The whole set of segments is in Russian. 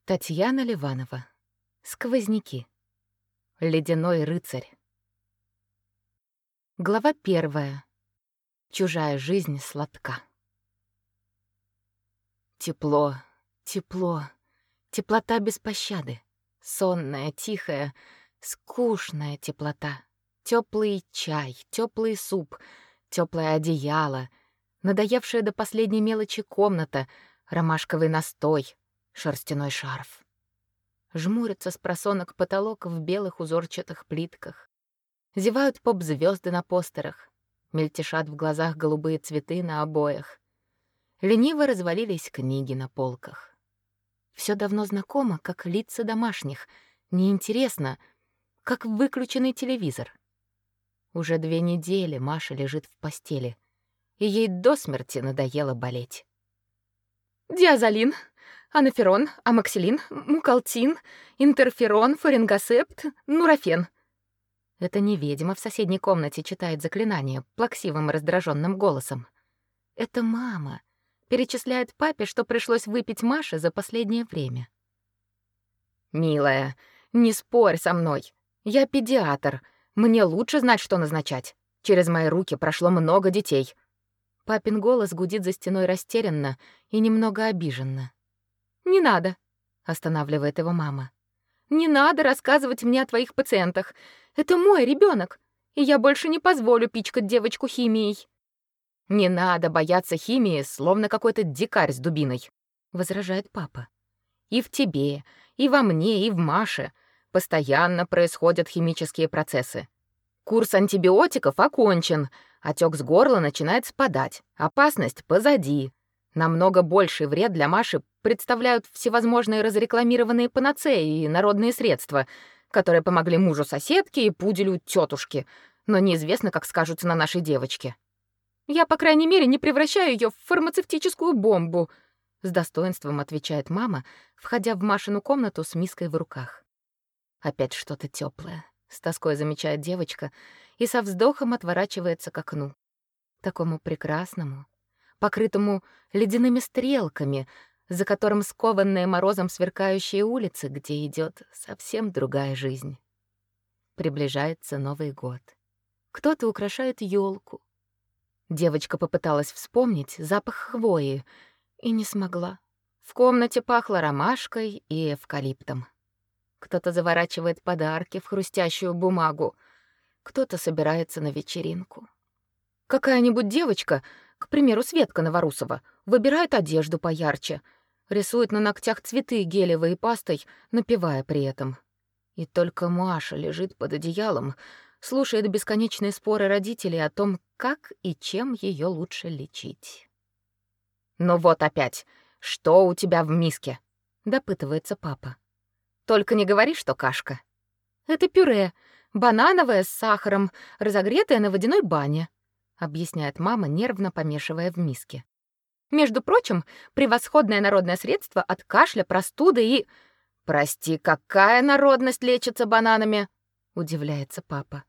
Татьяна Ливанова. Сквозняки. Ледяной рыцарь. Глава 1. Чужая жизнь сладка. Тепло, тепло, теплота без пощады. Сонная, тихая, скучная теплота. Теплый чай, теплый суп, теплое одеяло, надоевшая до последней мелочи комната, ромашковый настой, шерстяной шарф. Жмурится спросонок потолок в белых узорчатых плитках. Зевают поп-звезды на постерах. Мельтешат в глазах голубые цветы на обоях. Лениво развалились книги на полках. Все давно знакомо, как лица домашних. Неинтересно, как выключенный телевизор. Уже 2 недели Маша лежит в постели, и ей до смерти надоело болеть. Диазолин, анаферон, амоксилин, мукалтин, интерферон, фарингосепт, нурофен. Это не ведьма в соседней комнате читает заклинание плаксивым раздраженным голосом. Это мама перечисляет папе, что пришлось выпить Маше за последнее время. «Милая, не спорь со мной. Я педиатр. Мне лучше знать, что назначать. Через мои руки прошло много детей». Папин голос гудит за стеной растерянно и немного обиженно. «Не надо», — останавливает его мама. «Не надо рассказывать мне о твоих пациентах. Это мой ребенок, и я больше не позволю пичкать девочку химией». «Не надо бояться химии, словно какой-то дикарь с дубиной», — возражает папа. «И в тебе, и во мне, и в Маше постоянно происходят химические процессы. Курс антибиотиков окончен, отек с горла начинает спадать, опасность позади. Намного больший вред для Маши представляют всевозможные разрекламированные панацеи и народные средства, которые помогли мужу соседки и пуделю тетушки, но неизвестно, как скажутся на нашей девочке. Я, по крайней мере, не превращаю ее в фармацевтическую бомбу», — с достоинством отвечает мама, входя в Машину комнату с миской в руках. Опять что-то теплое, с тоской замечает девочка и со вздохом отворачивается к окну. Такому прекрасному, покрытому ледяными стрелками, за которым скованные морозом сверкающие улицы, где идет совсем другая жизнь. Приближается Новый год. Кто-то украшает елку. Девочка попыталась вспомнить запах хвои и не смогла. В комнате пахло ромашкой и эвкалиптом. Кто-то заворачивает подарки в хрустящую бумагу, кто-то собирается на вечеринку. Какая-нибудь девочка, к примеру, Светка Новорусова, выбирает одежду поярче, рисует на ногтях цветы гелевой пастой, напевая при этом. И только Маша лежит под одеялом, слушает бесконечные споры родителей о том, как и чем ее лучше лечить. «Ну вот опять, что у тебя в миске?» — допытывается папа. «Только не говори, что кашка». «Это пюре, банановое с сахаром, разогретое на водяной бане», — объясняет мама, нервно помешивая в миске. «Между прочим, превосходное народное средство от кашля, простуды и...» «Прости, какая народность лечится бананами?» — удивляется папа.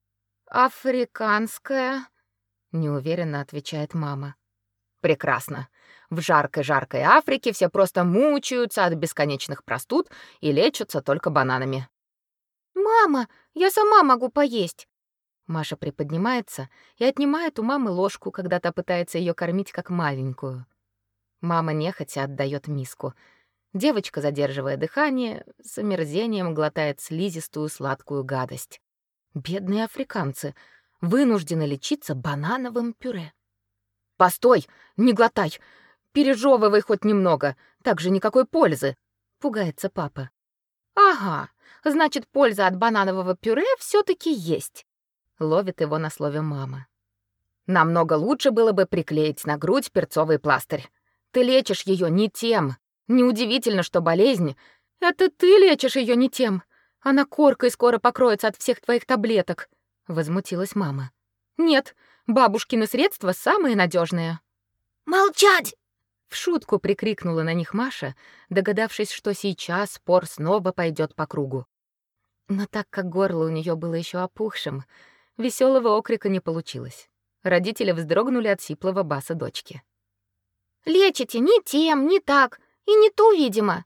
«Африканская», — неуверенно отвечает мама. «Прекрасно. В жаркой-жаркой Африке все просто мучаются от бесконечных простуд и лечатся только бананами». «Мама, я сама могу поесть». Маша приподнимается и отнимает у мамы ложку, когда та пытается ее кормить как маленькую. Мама нехотя отдает миску. Девочка, задерживая дыхание, с омерзением глотает слизистую сладкую гадость. Бедные африканцы вынуждены лечиться банановым пюре. «Постой, не глотай! Пережевывай хоть немного, так же никакой пользы!» — пугается папа. «Ага, значит, польза от бананового пюре все-таки есть», — ловит его на слове мама. «Намного лучше было бы приклеить на грудь перцовый пластырь. Ты лечишь ее не тем. Неудивительно, что болезнь... Это ты лечишь ее не тем. Она коркой скоро покроется от всех твоих таблеток», — возмутилась мама. «Нет, бабушкины средства самые надежные. «Молчать!» — в шутку прикрикнула на них Маша, догадавшись, что сейчас спор снова пойдет по кругу. Но так как горло у нее было еще опухшим, веселого окрика не получилось. Родители вздрогнули от сиплого баса дочки. «Лечите не тем, не так и не ту, видимо»,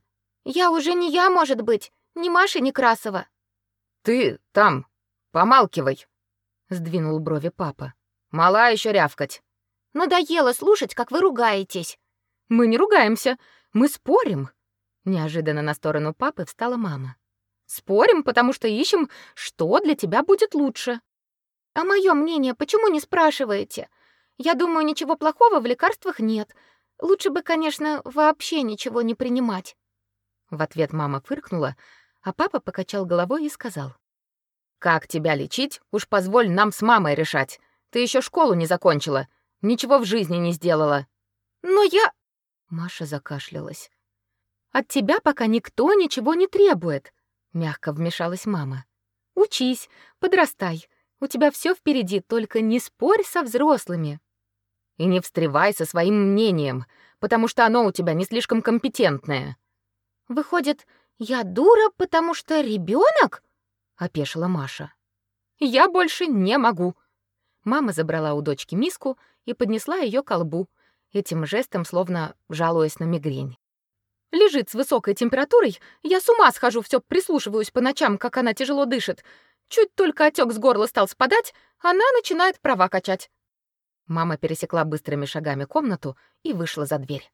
Я уже не я, может быть, не Маша Некрасова. Ты там, помалкивай, сдвинул брови папа. Мала еще рявкать. Надоело слушать, как вы ругаетесь. Мы не ругаемся, мы спорим. Неожиданно на сторону папы встала мама. Спорим, потому что ищем, что для тебя будет лучше. А мое мнение почему не спрашиваете? Я думаю, ничего плохого в лекарствах нет. Лучше бы, конечно, вообще ничего не принимать. В ответ мама фыркнула, а папа покачал головой и сказал: «Как тебя лечить, уж позволь нам с мамой решать. Ты еще школу не закончила, ничего в жизни не сделала». «Но я...» Маша закашлялась. «От тебя пока никто ничего не требует», — мягко вмешалась мама. «Учись, подрастай. У тебя все впереди, только не спорь со взрослыми. И не встревай со своим мнением, потому что оно у тебя не слишком компетентное». «Выходит, я дура, потому что ребенок? Опешила Маша. «Я больше не могу». Мама забрала у дочки миску и поднесла ее к колбу, этим жестом словно жалуясь на мигрень. «Лежит с высокой температурой, я с ума схожу, все прислушиваюсь по ночам, как она тяжело дышит. Чуть только отек с горла стал спадать, она начинает права качать». Мама пересекла быстрыми шагами комнату и вышла за дверь.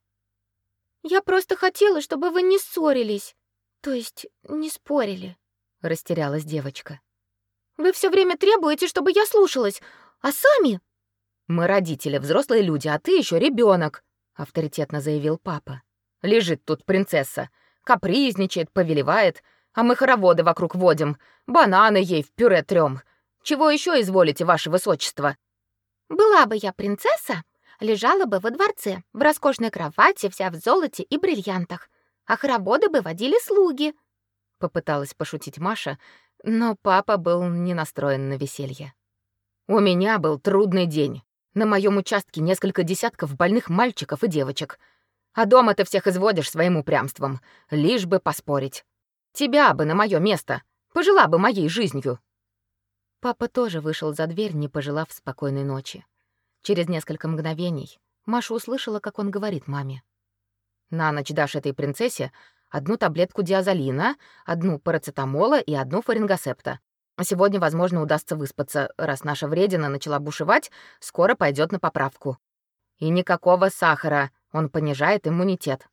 «Я просто хотела, чтобы вы не ссорились, то есть не спорили», — растерялась девочка. «Вы все время требуете, чтобы я слушалась, а сами...» «Мы родители, взрослые люди, а ты еще ребенок», — авторитетно заявил папа. «Лежит тут принцесса, капризничает, повелевает, а мы хороводы вокруг водим, бананы ей в пюре трём. Чего еще изволите, ваше высочество?» «Была бы я принцесса, лежала бы во дворце, в роскошной кровати, вся в золоте и бриллиантах, а хороводы бы водили слуги», — попыталась пошутить Маша, но папа был не настроен на веселье. «У меня был трудный день. На моем участке несколько десятков больных мальчиков и девочек. А дома ты всех изводишь своим упрямством, лишь бы поспорить. Тебя бы на мое место, пожила бы моей жизнью». Папа тоже вышел за дверь, не пожелав спокойной ночи. Через несколько мгновений Маша услышала, как он говорит маме: «На ночь дашь этой принцессе 1 таблетку диазолина, 1 парацетамола и 1 фарингосепта. Сегодня, возможно, удастся выспаться, раз наша вредина начала бушевать, скоро пойдет на поправку. И никакого сахара, он понижает иммунитет».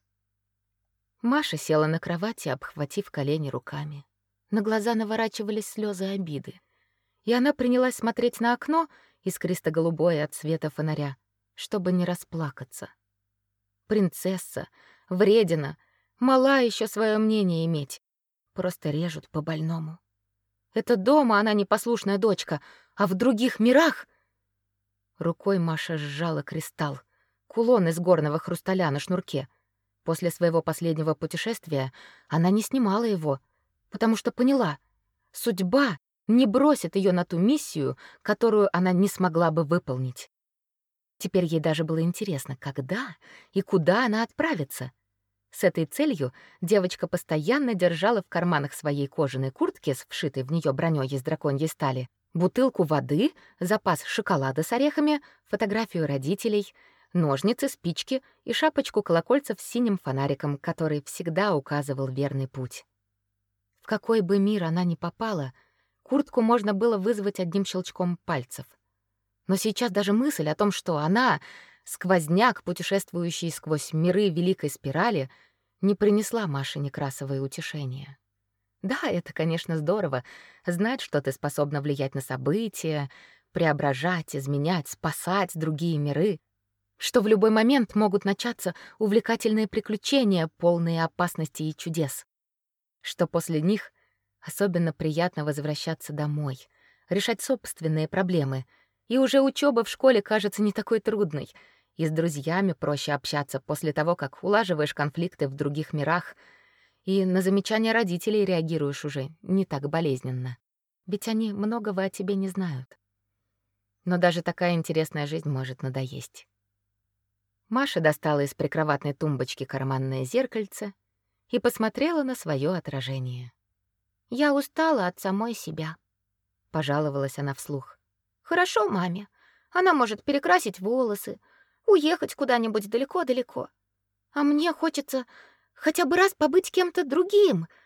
Маша села на кровати, обхватив колени руками. На глаза наворачивались слезы обиды. И она принялась смотреть на окно, искристо-голубое от света фонаря, чтобы не расплакаться. Принцесса, вредина, мала еще свое мнение иметь. Просто режут по-больному. Это дома она непослушная дочка, а в других мирах... Рукой Маша сжала кристалл, кулон из горного хрусталя на шнурке. После своего последнего путешествия она не снимала его, потому что поняла, судьба не бросит ее на ту миссию, которую она не смогла бы выполнить. Теперь ей даже было интересно, когда и куда она отправится. С этой целью девочка постоянно держала в карманах своей кожаной куртки с вшитой в нее броней из драконьей стали бутылку воды, запас шоколада с орехами, фотографию родителей, ножницы, спички и шапочку-колокольцев с синим фонариком, который всегда указывал верный путь. В какой бы мир она ни попала, куртку можно было вызвать одним щелчком пальцев. Но сейчас даже мысль о том, что она — сквозняк, путешествующий сквозь миры великой спирали, не принесла Маше Некрасовой утешения. Да, это, конечно, здорово — знать, что ты способна влиять на события, преображать, изменять, спасать другие миры, что в любой момент могут начаться увлекательные приключения, полные опасностей и чудес, что после них особенно приятно возвращаться домой, решать собственные проблемы, и уже учёба в школе кажется не такой трудной, и с друзьями проще общаться после того, как улаживаешь конфликты в других мирах, и на замечания родителей реагируешь уже не так болезненно, ведь они многого о тебе не знают. Но даже такая интересная жизнь может надоесть. Маша достала из прикроватной тумбочки карманное зеркальце и посмотрела на своё отражение. «Я устала от самой себя», — пожаловалась она вслух. «Хорошо маме. Она может перекрасить волосы, уехать куда-нибудь далеко-далеко. А мне хочется хотя бы раз побыть кем-то другим,